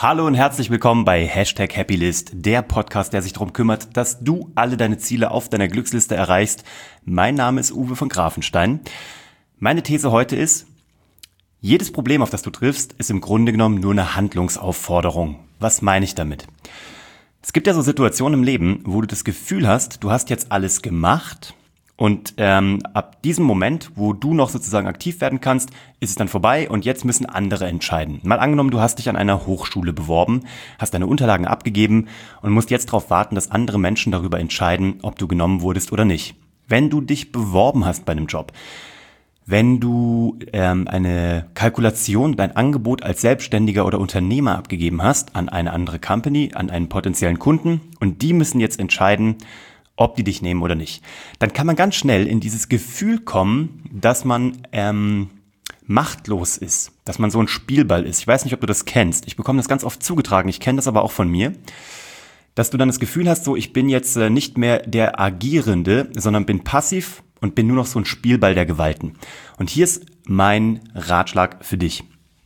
Hallo und herzlich willkommen bei #Happylist, der Podcast, der sich darum kümmert, dass du alle deine Ziele auf deiner Glücksliste erreichst. Mein Name ist Uwe von Grafenstein. Meine These heute ist, jedes Problem, auf das du triffst, ist im Grunde genommen nur eine Handlungsaufforderung. Was meine ich damit? Es gibt ja so Situationen im Leben, wo du das Gefühl hast, du hast jetzt alles gemacht und ab diesem Moment, wo du noch sozusagen aktiv werden kannst, ist es dann vorbei und jetzt müssen andere entscheiden. Mal angenommen, du hast dich an einer Hochschule beworben, hast deine Unterlagen abgegeben und musst jetzt darauf warten, dass andere Menschen darüber entscheiden, ob du genommen wurdest oder nicht. Wenn du dich beworben hast bei einem Job, wenn du eine Kalkulation, dein Angebot als Selbstständiger oder Unternehmer abgegeben hast an eine andere Company, an einen potenziellen Kunden und die müssen jetzt entscheiden, ob die dich nehmen oder nicht, dann kann man ganz schnell in dieses Gefühl kommen, dass man machtlos ist, dass man so ein Spielball ist. Ich weiß nicht, ob du das kennst. Ich bekomme das ganz oft zugetragen. Ich kenne das aber auch von mir, dass du dann das Gefühl hast, so ich bin jetzt nicht mehr der Agierende, sondern bin passiv und bin nur noch so ein Spielball der Gewalten. Und hier ist mein Ratschlag für dich.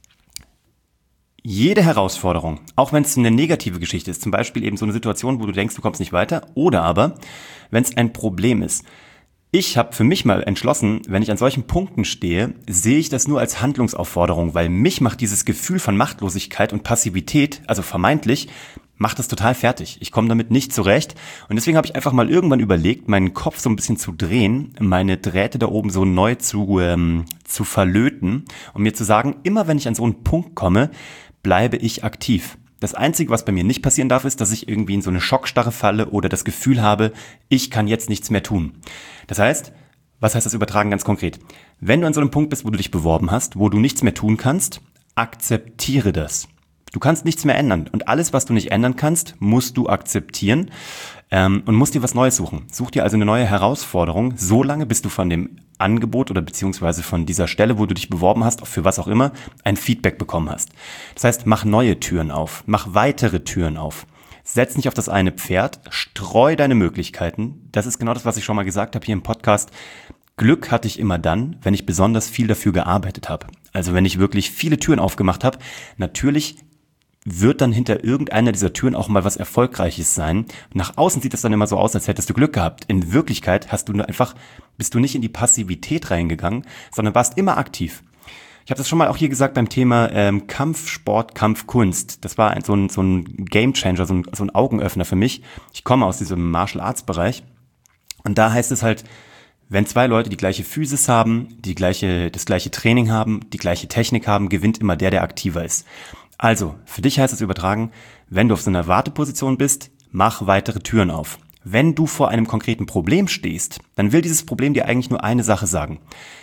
Jede Herausforderung, auch wenn es eine negative Geschichte ist, zum Beispiel eben so eine Situation, wo du denkst, du kommst nicht weiter, oder aber, wenn es ein Problem ist. Ich habe für mich mal entschlossen, wenn ich an solchen Punkten stehe, sehe ich das nur als Handlungsaufforderung, weil mich macht dieses Gefühl von Machtlosigkeit und Passivität, also vermeintlich, macht das total fertig. Ich komme damit nicht zurecht und deswegen habe ich einfach mal irgendwann überlegt, meinen Kopf so ein bisschen zu drehen, meine Drähte da oben so neu zu verlöten und mir zu sagen, immer wenn ich an so einen Punkt komme, bleibe ich aktiv. Das Einzige, was bei mir nicht passieren darf, ist, dass ich irgendwie in so eine Schockstarre falle oder das Gefühl habe, ich kann jetzt nichts mehr tun. Das heißt, was heißt das übertragen ganz konkret? Wenn du an so einem Punkt bist, wo du dich beworben hast, wo du nichts mehr tun kannst, akzeptiere das. Du kannst nichts mehr ändern und alles, was du nicht ändern kannst, musst du akzeptieren und musst dir was Neues suchen. Such dir also eine neue Herausforderung, so lange, bis du von dem Angebot oder beziehungsweise von dieser Stelle, wo du dich beworben hast, für was auch immer, ein Feedback bekommen hast. Das heißt, mach neue Türen auf, mach weitere Türen auf. Setz nicht auf das eine Pferd, streu deine Möglichkeiten. Das ist genau das, was ich schon mal gesagt habe hier im Podcast. Glück hatte ich immer dann, wenn ich besonders viel dafür gearbeitet habe. Also wenn ich wirklich viele Türen aufgemacht habe. Natürlich wird dann hinter irgendeiner dieser Türen auch mal was Erfolgreiches sein. Nach außen sieht das dann immer so aus, als hättest du Glück gehabt. In Wirklichkeit bist du nicht in die Passivität reingegangen, sondern warst immer aktiv. Ich habe das schon mal auch hier gesagt beim Thema Kampfsport, Kampfkunst. Das war so ein Gamechanger, so ein Augenöffner für mich. Ich komme aus diesem Martial Arts Bereich und da heißt es halt, wenn zwei Leute die gleiche Physis haben, das gleiche Training haben, die gleiche Technik haben, gewinnt immer der aktiver ist. Also, für dich heißt es übertragen, wenn du auf so einer Warteposition bist, mach weitere Türen auf. Wenn du vor einem konkreten Problem stehst, dann will dieses Problem dir eigentlich nur eine Sache sagen.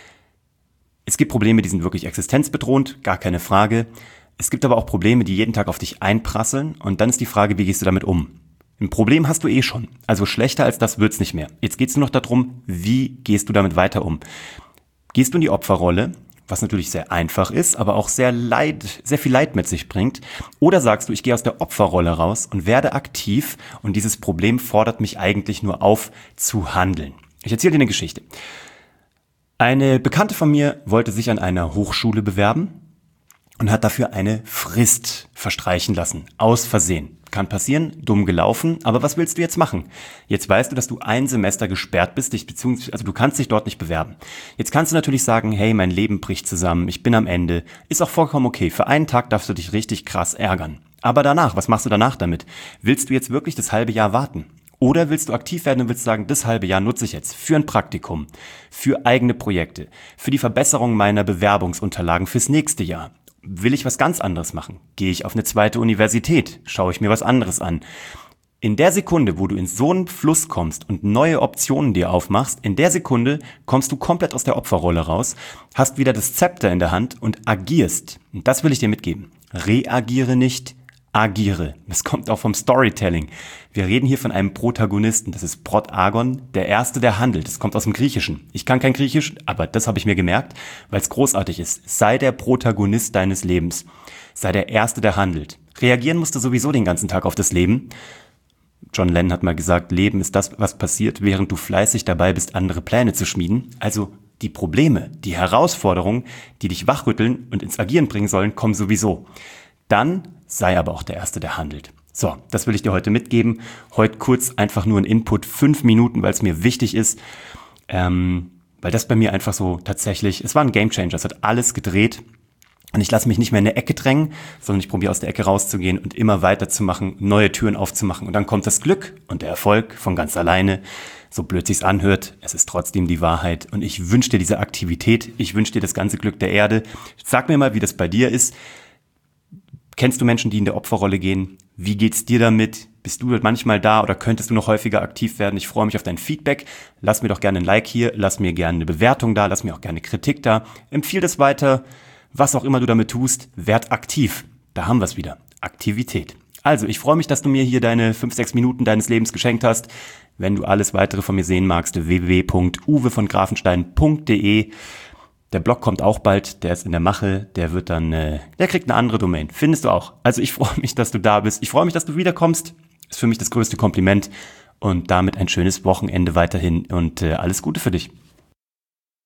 Es gibt Probleme, die sind wirklich existenzbedrohend, gar keine Frage. Es gibt aber auch Probleme, die jeden Tag auf dich einprasseln und dann ist die Frage, wie gehst du damit um? Ein Problem hast du eh schon, also schlechter als das wird's nicht mehr. Jetzt geht's nur noch darum, wie gehst du damit weiter um? Gehst du in die Opferrolle? Was natürlich sehr einfach ist, aber auch sehr viel Leid mit sich bringt. Oder sagst du, ich gehe aus der Opferrolle raus und werde aktiv und dieses Problem fordert mich eigentlich nur auf, zu handeln. Ich erzähle dir eine Geschichte. Eine Bekannte von mir wollte sich an einer Hochschule bewerben und hat dafür eine Frist verstreichen lassen. Aus Versehen. Kann passieren, dumm gelaufen, aber was willst du jetzt machen? Jetzt weißt du, dass du ein Semester gesperrt bist, also du kannst dich dort nicht bewerben. Jetzt kannst du natürlich sagen, hey, mein Leben bricht zusammen, ich bin am Ende. Ist auch vollkommen okay, für einen Tag darfst du dich richtig krass ärgern. Aber danach, was machst du danach damit? Willst du jetzt wirklich das halbe Jahr warten? Oder willst du aktiv werden und willst sagen, das halbe Jahr nutze ich jetzt für ein Praktikum, für eigene Projekte, für die Verbesserung meiner Bewerbungsunterlagen fürs nächste Jahr? Will ich was ganz anderes machen? Gehe ich auf eine zweite Universität? Schaue ich mir was anderes an? In der Sekunde, wo du in so einen Fluss kommst und neue Optionen dir aufmachst, in der Sekunde kommst du komplett aus der Opferrolle raus, hast wieder das Zepter in der Hand und agierst. Und das will ich dir mitgeben. Reagiere nicht, agiere. Das kommt auch vom Storytelling. Wir reden hier von einem Protagonisten. Das ist Protagon, der Erste, der handelt. Das kommt aus dem Griechischen. Ich kann kein Griechisch, aber das habe ich mir gemerkt, weil es großartig ist. Sei der Protagonist deines Lebens. Sei der Erste, der handelt. Reagieren musst du sowieso den ganzen Tag auf das Leben. John Lennon hat mal gesagt, Leben ist das, was passiert, während du fleißig dabei bist, andere Pläne zu schmieden. Also die Probleme, die Herausforderungen, die dich wachrütteln und ins Agieren bringen sollen, kommen sowieso. dann sei aber auch der Erste, der handelt. So, das will ich dir heute mitgeben. Heute kurz einfach nur ein Input, 5 Minuten, weil es mir wichtig ist, weil das bei mir einfach so tatsächlich, es war ein Gamechanger, es hat alles gedreht. Und ich lasse mich nicht mehr in eine Ecke drängen, sondern ich probiere aus der Ecke rauszugehen und immer weiterzumachen, neue Türen aufzumachen. Und dann kommt das Glück und der Erfolg von ganz alleine. So blöd sich's anhört, es ist trotzdem die Wahrheit. Und ich wünsche dir diese Aktivität, ich wünsche dir das ganze Glück der Erde. Sag mir mal, wie das bei dir ist. Kennst du Menschen, die in der Opferrolle gehen? Wie geht's dir damit? Bist du manchmal da oder könntest du noch häufiger aktiv werden? Ich freue mich auf dein Feedback. Lass mir doch gerne ein Like hier, lass mir gerne eine Bewertung da, lass mir auch gerne Kritik da. Empfiehl das weiter. Was auch immer du damit tust, werd aktiv. Da haben wir es wieder. Aktivität. Also, ich freue mich, dass du mir hier deine 5-6 Minuten deines Lebens geschenkt hast. Wenn du alles weitere von mir sehen magst, www.uwevongrafenstein.de. Der Blog kommt auch bald, der ist in der Mache, der kriegt eine andere Domain. Findest du auch. Also ich freue mich, dass du da bist. Ich freue mich, dass du wiederkommst. Ist für mich das größte Kompliment. Und damit ein schönes Wochenende weiterhin und alles Gute für dich.